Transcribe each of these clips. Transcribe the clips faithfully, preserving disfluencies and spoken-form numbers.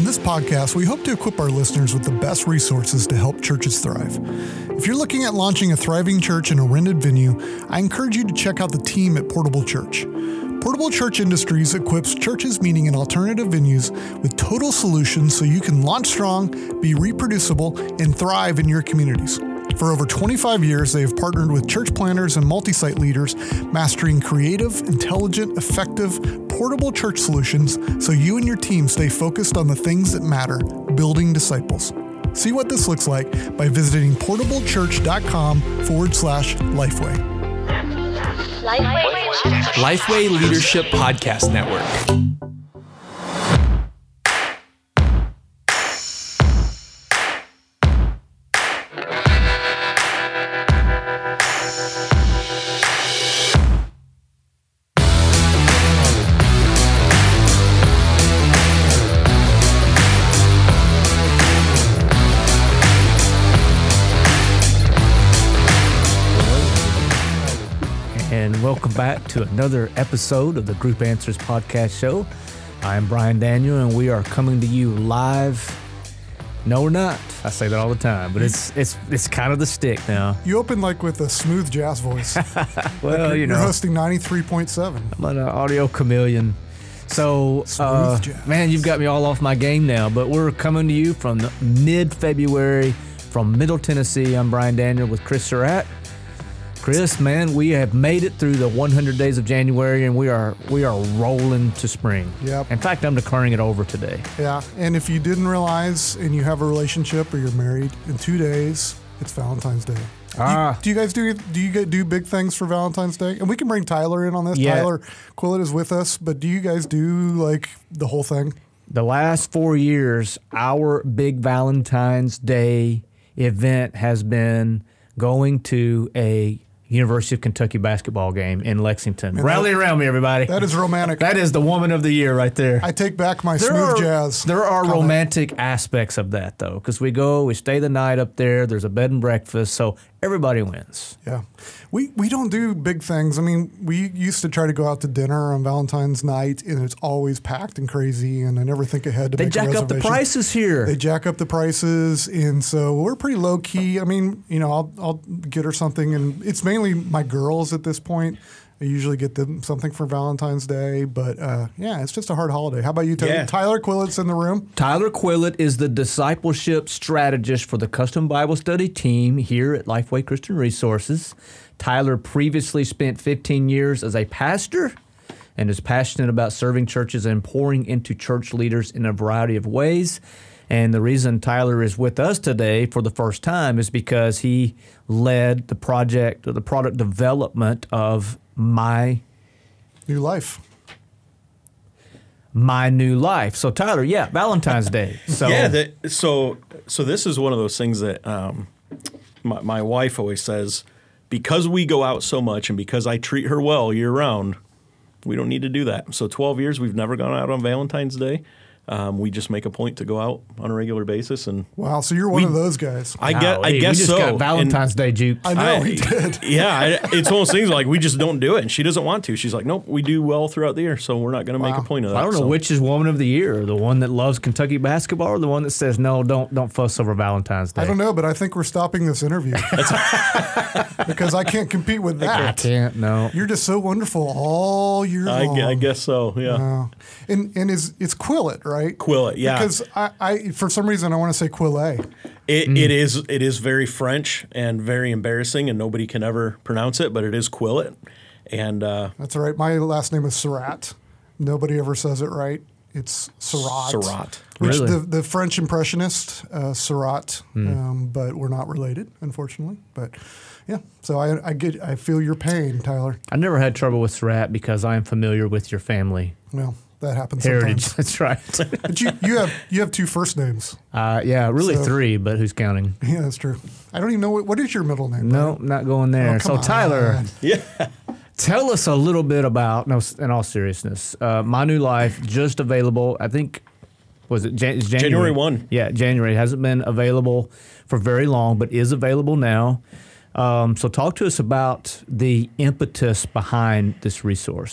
this podcast, we hope to equip our listeners with the best resources to help churches thrive. If you're looking at launching a thriving church in a rented venue, I encourage you to check out the team at Portable Church. Portable Church Industries equips churches meeting in alternative venues with total solutions so you can launch strong, be reproducible, and thrive in your communities. For over twenty-five years, they have partnered with church planners and multi-site leaders, mastering creative, intelligent, effective, portable church solutions so you and your team stay focused on the things that matter, building disciples. See what this looks like by visiting portablechurch.com forward slash Lifeway. Lifeway, Lifeway Leadership Podcast Network. Welcome back to another episode of the Group Answers Podcast Show. I'm Brian Daniel, and we are coming to you live. No, we're not. I say that all the time, but it's it's it's kind of the stick now. You open like with a smooth jazz voice. Well, like you know, you're hosting ninety-three point seven. I'm an audio chameleon. So, uh, man, you've got me all off my game now. But we're coming to you from mid-February from Middle Tennessee. I'm Brian Daniel with Chris Surratt. Chris, man, we have made it through the one hundred days of January, and we are we are rolling to spring. Yep. In fact, I'm declaring it over today. Yeah, and if you didn't realize, and you have a relationship or you're married, in two days it's Valentine's Day. Ah. You, do you guys do do you do big things for Valentine's Day? And we can bring Tyler in on this. Yeah. Tyler Quillett is with us, but do you guys do like the whole thing? The last four years, our big Valentine's Day event has been going to a University of Kentucky basketball game in Lexington. Man, Rally that, around me, everybody. That is romantic. That is the woman of the year right there. I take back my there smooth are, jazz. There are comment. romantic aspects of that, though, because we go, we stay the night up there, there's a bed and breakfast, so everybody wins. Yeah. We we don't do big things. I mean, we used to try to go out to dinner on Valentine's night, and it's always packed and crazy, and I never think ahead to they make a reservation. They jack up the prices here. They jack up the prices, and so we're pretty low-key. I mean, you know, I'll, I'll get her something, and it's mainly my girls at this point. I usually get them something for Valentine's Day, but uh, yeah, it's just a hard holiday. How about you, Tyler? Yeah. Tyler Quillett's in the room. Tyler Quillett is the discipleship strategist for the Custom Bible Study team here at Lifeway Christian Resources. Tyler previously spent fifteen years as a pastor and is passionate about serving churches and pouring into church leaders in a variety of ways. And the reason Tyler is with us today for the first time is because he led the project or the product development of My New Life. My New Life. So Tyler, yeah, Valentine's Day. So yeah, the, so so this is one of those things that um, my, my wife always says, because we go out so much and because I treat her well year round, we don't need to do that. So twelve years, we've never gone out on Valentine's Day. Um, we just make a point to go out on a regular basis, and wow, so you're one we, of those guys. I wow, get, I hey, guess we just so. Got Valentine's and Day juke. I know I, we did. Yeah, I, it's one of those things like we just don't do it, and she doesn't want to. She's like, nope, we do well throughout the year, so we're not going to wow. make a point of that. I don't know so. which is woman of the year, the one that loves Kentucky basketball, or the one that says no, don't don't fuss over Valentine's Day. I don't know, but I think we're stopping this interview because I can't compete with that. I can't. No, You're just so wonderful all year I, long. I guess so. Yeah. Uh, and and is it's Quillett, right? Quillett, yeah. Because I, I for some reason I want to say Quillet. It, mm. it is it is very French and very embarrassing, and nobody can ever pronounce it, but it is Quillett. And uh, that's all right. My last name is Surratt. Nobody ever says it right. It's Surratt. Surratt. Which Really? the, the French impressionist, uh, Surratt, Mm. um, but we're not related, unfortunately. But yeah, so I, I get I feel your pain, Tyler. I never had trouble with Surratt because I am familiar with your family Well, that happens heritage. sometimes. That's right. But you, you have you have two first names. Uh, yeah, really So- three, but who's counting? Yeah, that's true. I don't even know what, what is your middle name. No, Brian? not going there. Oh, so come Tyler, on. yeah, tell us a little bit about, no, in all seriousness, uh, My New Life, just available, I think, was it Jan- it's January? January first. Yeah, January. It hasn't been available for very long, but is available now. Um, so talk to us about the impetus behind this resource.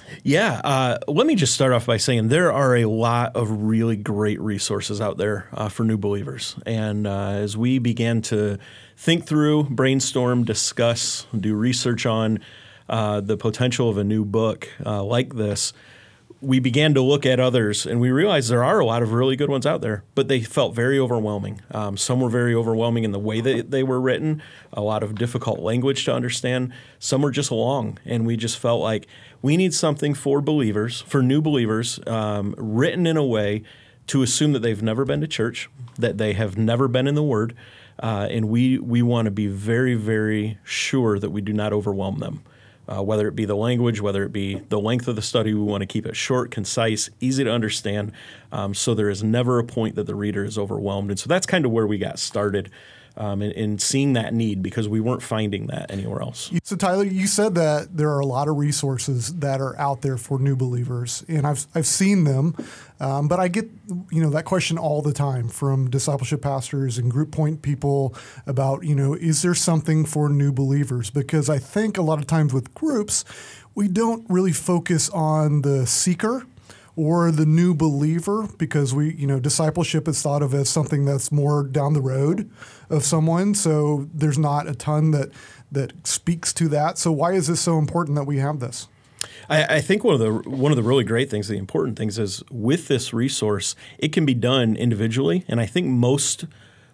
Yeah, uh, let me just start off by saying there are a lot of really great resources out there uh, for new believers. And uh, as we began to think through, brainstorm, discuss, do research on uh, the potential of a new book uh, like this, we began to look at others, and we realized there are a lot of really good ones out there, but they felt very overwhelming. Um, some were very overwhelming in the way that they were written, a lot of difficult language to understand. Some were just long, and we just felt like we need something for believers, for new believers, um, written in a way to assume that they've never been to church, that they have never been in the Word, uh, and we, we want to be very, very sure that we do not overwhelm them. Uh, whether it be the language, whether it be the length of the study, we want to keep it short, concise, easy to understand, um, so there is never a point that the reader is overwhelmed. And so that's kind of where we got started um, in, in seeing that need, because we weren't finding that anywhere else. So Tyler, you said that there are a lot of resources that are out there for new believers, and I've I've seen them, um, but I get you know that question all the time from discipleship pastors and group point people about you know is there something for new believers? Because I think a lot of times with groups, we don't really focus on the seeker or the new believer, because we, you know, discipleship is thought of as something that's more down the road of someone. So there's not a ton that that speaks to that. So why is this so important that we have this? I, I think one of the one of the really great things, the important things, is with this resource, it can be done individually, and I think most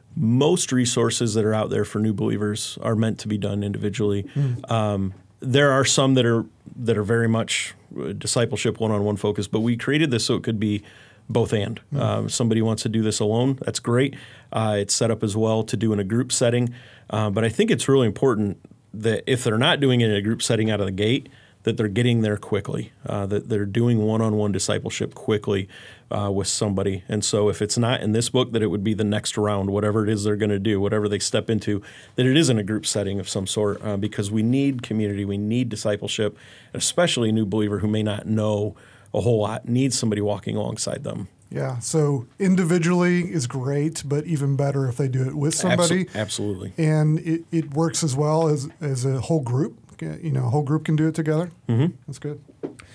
most resources that are out there for new believers are meant to be done individually. Mm. Um, there are some that are that are very much discipleship one-on-one focused, but we created this so it could be both and. Mm-hmm. Um, somebody wants to do this alone, that's great. Uh, it's set up as well to do in a group setting. Uh, but I think it's really important that if they're not doing it in a group setting out of the gate, that they're getting there quickly, uh, that they're doing one-on-one discipleship quickly uh, with somebody. And so if it's not in this book, that it would be the next round, whatever it is they're going to do, whatever they step into, that it is in a group setting of some sort, uh, because we need community, we need discipleship, especially a new believer who may not know a whole lot, needs somebody walking alongside them. Yeah, so individually is great, but even better if they do it with somebody. Absol- absolutely. And it, it works as well as, as a whole group. You know, a whole group can do it together. Mm-hmm. That's good.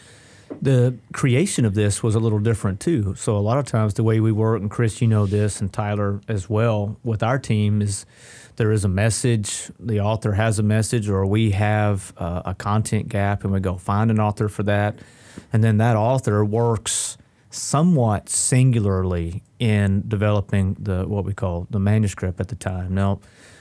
The creation of this was a little different too. So a lot of times the way we work, and Chris, you know this, and Tyler as well, with our team is there is a message, the author has a message, or we have uh, a content gap, and we go find an author for that. And then that author works somewhat singularly in developing the what we call the manuscript at the time. Now,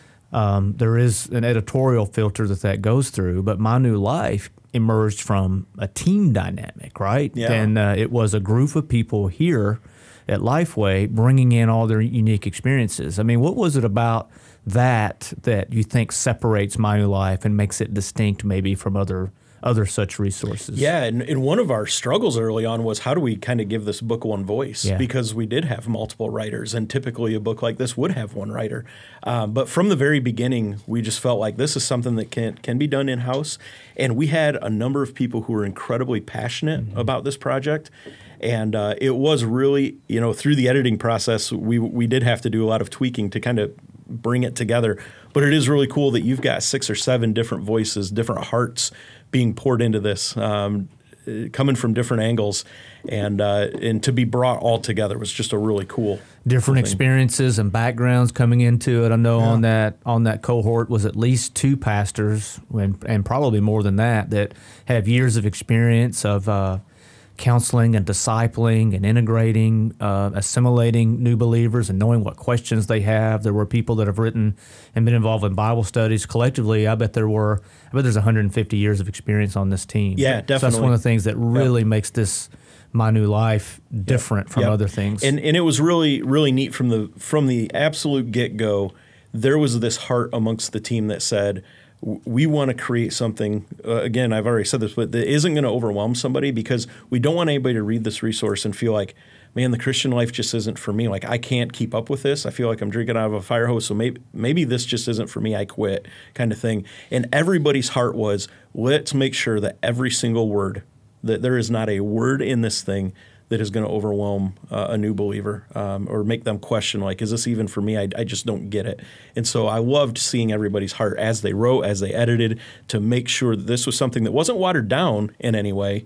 Um, there is an editorial filter that that goes through, but My New Life emerged from a team dynamic, right? Yeah. And uh, it was a group of people here at Lifeway bringing in all their unique experiences. I mean, what was it about that that you think separates My New Life and makes it distinct maybe from other other such resources? Yeah, and, and one of our struggles early on was how do we kind of give this book one voice? Yeah. Because we did have multiple writers, and typically a book like this would have one writer. Um, but from the very beginning, we just felt like this is something that can can be done in-house. And we had a number of people who were incredibly passionate mm-hmm. about this project. And uh, it was really, you know, through the editing process, we we did have to do a lot of tweaking to kind of bring it together. But it is really cool that you've got six or seven different voices, different hearts being poured into this, um, coming from different angles, and uh, and to be brought all together was just a really cool different cool experiences and backgrounds coming into it. I know yeah. on that on that cohort was at least two pastors, and, and probably more than that, that have years of experience of uh, counseling and discipling and integrating, uh, assimilating new believers and knowing what questions they have. There were people that have written and been involved in Bible studies. Collectively, I bet there were, I bet there's one hundred fifty years of experience on this team. Yeah, definitely. So that's one of the things that really yep. makes this My New Life different yep. from yep. other things. And and it was really, really neat from the from the absolute get-go. There was this heart amongst the team that said, we want to create something, uh, again, I've already said this, but that isn't going to overwhelm somebody, because we don't want anybody to read this resource and feel like, man, the Christian life just isn't for me. Like, I can't keep up with this. I feel like I'm drinking out of a fire hose, so maybe, maybe this just isn't for me. I quit, kind of thing. And everybody's heart was, let's make sure that every single word, that there is not a word in this thing that is going to overwhelm uh, a new believer um, or make them question, like, is this even for me? I, I just don't get it. And so I loved seeing everybody's heart as they wrote, as they edited, to make sure that this was something that wasn't watered down in any way,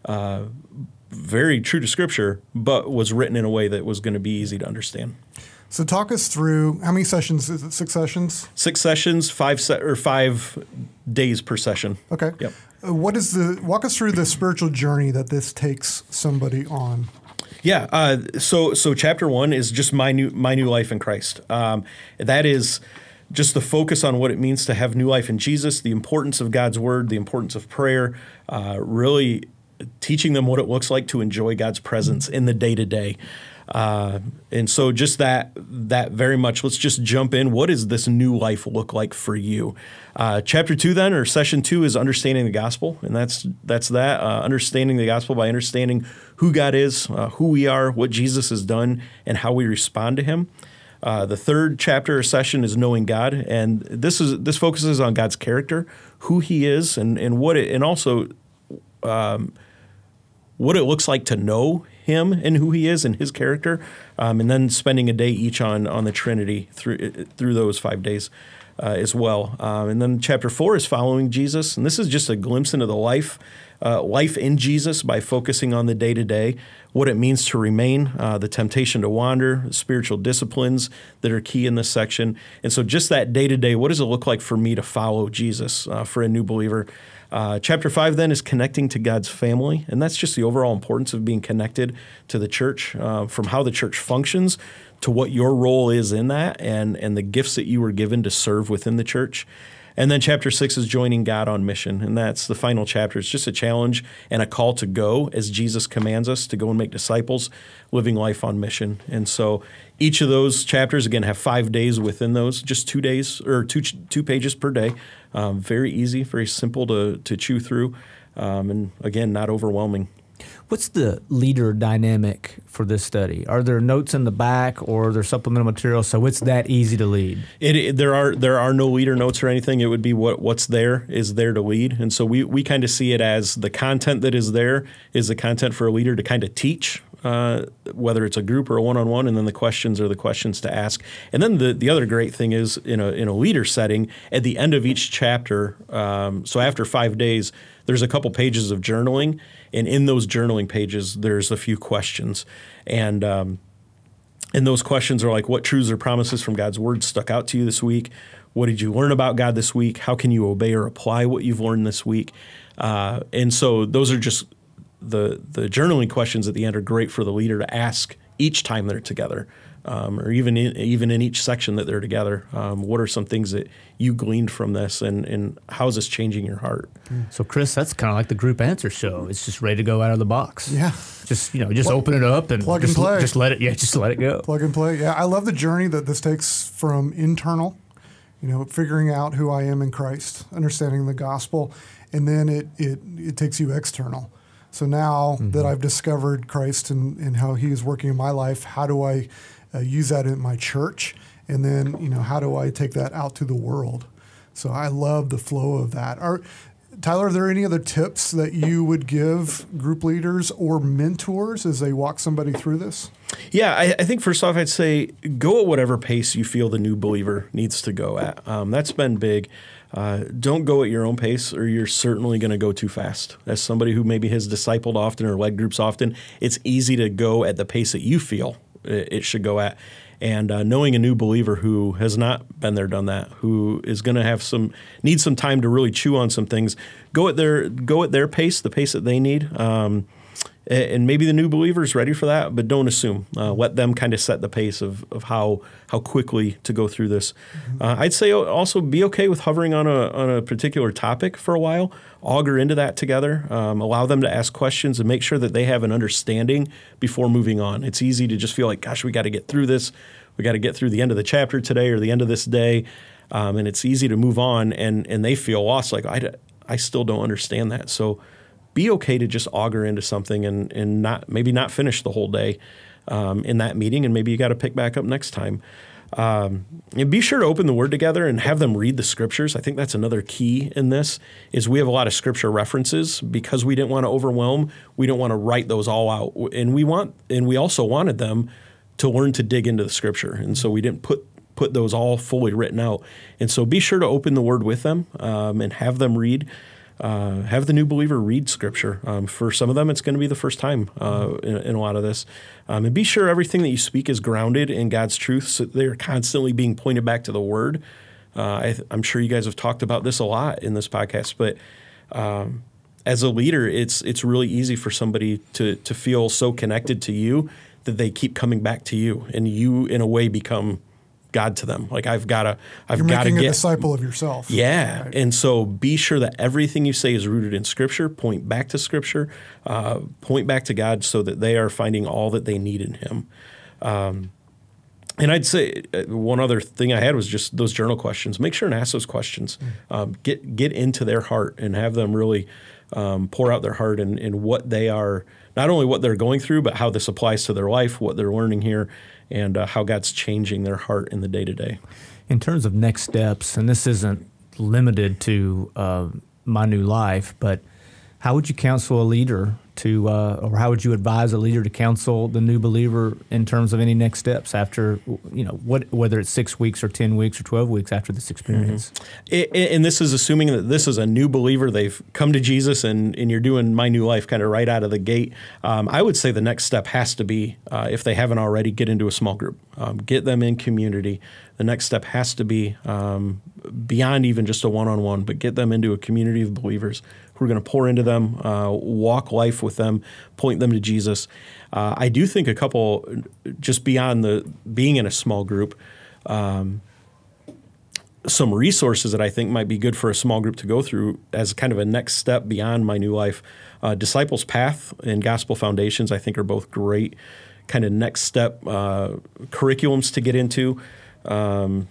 uh, very true to Scripture, but was written in a way that was going to be easy to understand. So talk us through, how many sessions is it? Six sessions? Six sessions, five se- or five days per session. Okay. Yep. Uh, what is the, walk us through the spiritual journey that this takes somebody on. Yeah. Uh, so so chapter one is just my new my new life in Christ. Um, that is just the focus on what it means to have new life in Jesus, the importance of God's word, the importance of prayer, uh, really teaching them what it looks like to enjoy God's presence in the day to day. Uh, and so just that, that very much, let's just jump in. What does this new life look like for you? Uh, chapter two then, or session two, is understanding the gospel. And that's, that's that, uh, understanding the gospel by understanding who God is, uh, who we are, what Jesus has done, and how we respond to him. Uh, the third chapter or session is knowing God. And this is, this focuses on God's character, who he is, and, and what it, and also, um, what it looks like to know him and who he is and his character, um, and then spending a day each on on the Trinity through through those five days uh, as well. Um, and then chapter four is following Jesus, and this is just a glimpse into the life uh, life in Jesus by focusing on the day to day, what it means to remain, uh, the temptation to wander, spiritual disciplines that are key in this section, and so just that day to day. What does it look like for me to follow Jesus uh, for a new believer? Uh, chapter five then is connecting to God's family, and that's just the overall importance of being connected to the church, uh, from how the church functions to what your role is in that, and, and the gifts that you were given to serve within the church. And then chapter six is joining God on mission, and that's the final chapter. It's just a challenge and a call to go as Jesus commands us to go and make disciples, living life on mission. And so each of those chapters, again, have five days within those, just two days or two two pages per day. Um, very easy, very simple to, to chew through, um, and again, not overwhelming. What's the leader dynamic for this study? Are there notes in the back, or are there supplemental material so it's that easy to lead? It, it there are there are no leader notes or anything. It would be what what's there is there to lead, and so we we kind of see it as the content that is there is the content for a leader to kind of teach. Uh, whether it's a group or a one-on-one, and then the questions are the questions to ask. And then the, the other great thing is in a in a leader setting, at the end of each chapter, um, so after five days, there's a couple pages of journaling, and in those journaling pages, there's a few questions. And um, and those questions are like, what truths or promises from God's word stuck out to you this week? What did you learn about God this week? How can you obey or apply what you've learned this week? Uh, and so those are just The the journaling questions at the end are great for the leader to ask each time they're together, um, or even in, even in each section that they're together. Um, what are some things that you gleaned from this, and, and how is this changing your heart? So, Chris, that's kind of like the group answer show. It's just ready to go out of the box. Yeah. Just, you know, just Plug- open it up and plug just, and play. just let it, yeah, just let it go. Plug and play. Yeah, I love the journey that this takes from internal, you know, figuring out who I am in Christ, understanding the gospel, and then it it, it takes you external. So now mm-hmm. that I've discovered Christ and, and how he is working in my life, how do I uh, use that in my church? And then, you know, how do I take that out to the world? So I love the flow of that. Are, Tyler, are there any other tips that you would give group leaders or mentors as they walk somebody through this? Yeah, I, I think first off, I'd say go at whatever pace you feel the new believer needs to go at. Um, that's been big. Uh, don't go at your own pace, or you're certainly going to go too fast. As somebody who maybe has discipled often or led groups often, it's easy to go at the pace that you feel it should go at. And uh, knowing a new believer who has not been there, done that, who is going to have some need some time to really chew on some things, go at their go at their pace, the pace that they need. Um, And maybe the new believer is ready for that, but don't assume. Uh, let them kind of set the pace of, of how how quickly to go through this. Mm-hmm. Uh, I'd say also be okay with hovering on a on a particular topic for a while. Augur into that together. Um, allow them to ask questions and make sure that they have an understanding before moving on. It's easy to just feel like, gosh, we got to get through this. We got to get through the end of the chapter today or the end of this day, um, and it's easy to move on. And and they feel lost, like I I still don't understand that. So be okay to just auger into something and, and not maybe not finish the whole day um, in that meeting, and maybe you got to pick back up next time. Um, and be sure to open the Word together and have them read the Scriptures. I think that's another key in this, is we have a lot of Scripture references because we didn't want to overwhelm. We don't want to write those all out, and we want and we also wanted them to learn to dig into the Scripture, and so we didn't put put those all fully written out. And so be sure to open the Word with them um, and have them read. uh, have the new believer read Scripture. Um, for some of them, it's going to be the first time uh, in, in a lot of this. Um, and be sure everything that you speak is grounded in God's truth, so they're constantly being pointed back to the Word. Uh, I th- I'm sure you guys have talked about this a lot in this podcast, but um, as a leader, it's it's really easy for somebody to to feel so connected to you that they keep coming back to you, and you, in a way, become God to them. Like I've got to, I've You're got to making get a disciple of yourself. Yeah, Right. and so be sure that everything you say is rooted in Scripture. Point back to Scripture. Uh, point back to God, so that they are finding all that they need in Him. Um, And I'd say uh, one other thing I had was just those journal questions. Make sure and ask those questions. Mm. Um, get get into their heart and have them really um, pour out their heart in, in what they are, not only what they're going through, but how this applies to their life, what they're learning here, and uh, how God's changing their heart in the day-to-day. In terms of next steps, and this isn't limited to uh, My New Life, but how would you counsel a leader to, uh, or how would you advise a leader to counsel the new believer in terms of any next steps after, you know, what whether it's six weeks or ten weeks or twelve weeks after this experience? Mm-hmm. And this is assuming that this is a new believer. They've come to Jesus, and, and you're doing My New Life kind of right out of the gate. Um, I would say the next step has to be, uh, if they haven't already, get into a small group. Um, get them in community. The next step has to be um, beyond even just a one-on-one, but get them into a community of believers who are going to pour into them, uh, walk life with them, point them to Jesus. Uh, I do think a couple, just beyond the being in a small group, um, some resources that I think might be good for a small group to go through as kind of a next step beyond My New Life. Uh, Disciples Path and Gospel Foundations, I think, are both great kind of next step uh, curriculums to get into. Um,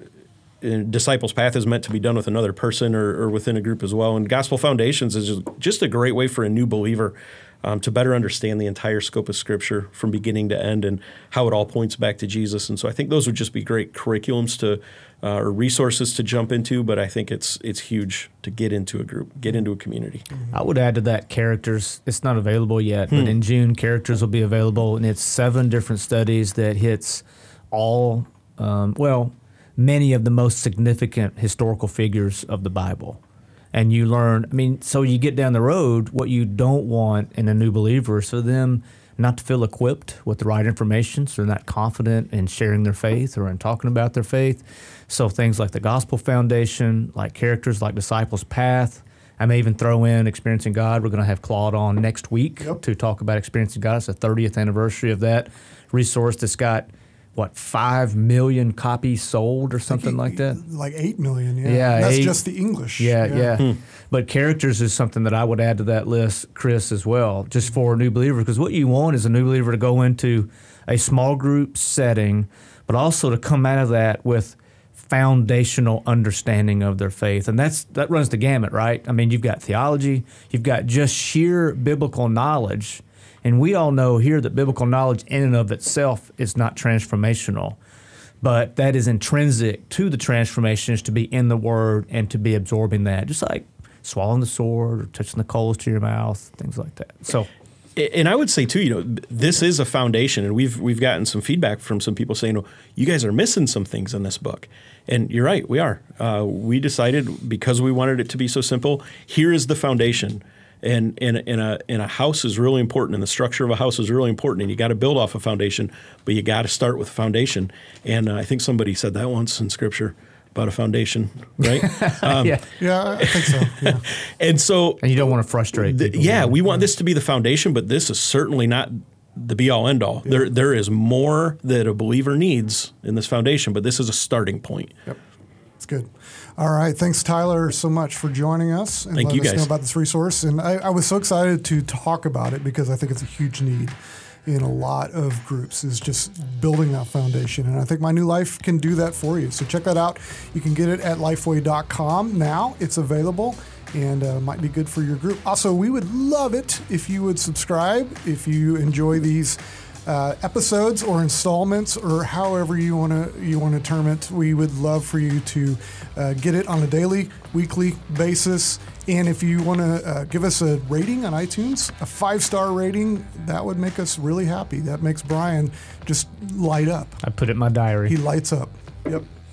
Disciples Path is meant to be done with another person or, or within a group as well. And Gospel Foundations is just, just a great way for a new believer um, to better understand the entire scope of Scripture from beginning to end and how it all points back to Jesus. And so I think those would just be great curriculums to uh, or resources to jump into. But I think it's it's huge to get into a group, get into a community. I would add to that Characters. It's not available yet, Hmm. but in June, Characters will be available, and it's seven different studies that hits all, um, well, many of the most significant historical figures of the Bible. And you learn, I mean, so you get down the road, what you don't want in a new believer is for them not to feel equipped with the right information, so they're not confident in sharing their faith or in talking about their faith. So things like the Gospel Foundation, like Characters, like Disciples Path. I may even throw in Experiencing God. We're going to have Claude on next week Yep. to talk about Experiencing God. It's the thirtieth anniversary of that resource that's got, what, five million copies sold or something like that? Like eight million, yeah. Yeah, And that's eight. just the English. Yeah, yeah. But Characters is something that I would add to that list, Chris, as well, just for a new believer. Because what you want is a new believer to go into a small group setting, but also to come out of that with foundational understanding of their faith. And that's that runs the gamut, right? I mean, you've got theology, you've got just sheer biblical knowledge. And we all know here that biblical knowledge in and of itself is not transformational. But that is intrinsic to the transformation is to be in the Word and to be absorbing that, just like swallowing the sword or touching the coals to your mouth, things like that. So, And I would say too, you know, this is a foundation, and we've we've gotten some feedback from some people saying, "Oh, you guys are missing some things in this book," and you're right, we are. Uh, we decided because we wanted it to be so simple. Here is the foundation. And in, in a in a house is really important, and the structure of a house is really important, and you got to build off a foundation, but you got to start with a foundation. And uh, I think somebody said that once in Scripture about a foundation, right? Um, yeah. Yeah, I think so. Yeah. And so, And you don't want to frustrate the, people. yeah, we want this to be the foundation, but this is certainly not the be all end all. There there is more that a believer needs in this foundation, but this is a starting point. Yep. It's good. All right. Thanks, Tyler, so much for joining us and Thank letting you, us guys. know about this resource. And I, I was so excited to talk about it because I think it's a huge need in a lot of groups is just building that foundation. And I think My New Life can do that for you. So check that out. You can get it at lifeway dot com now. It's available and uh, might be good for your group. Also, we would love it if you would subscribe, if you enjoy these Uh, episodes or installments or however you want to you want to term it. We would love for you to uh, get it on a daily, weekly basis. And if you want to uh, give us a rating on iTunes, a five-star rating, that would make us really happy. That makes Brian just light up. I put it in my diary. He lights up. Yep.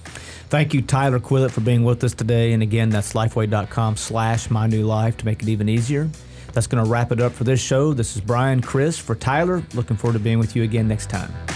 Thank you, Tyler Quillett, for being with us today. And again, that's lifeway.com slash my new life to make it even easier. That's going to wrap it up for this show. This is Brian, Chris, for Tyler. Looking forward to being with you again next time.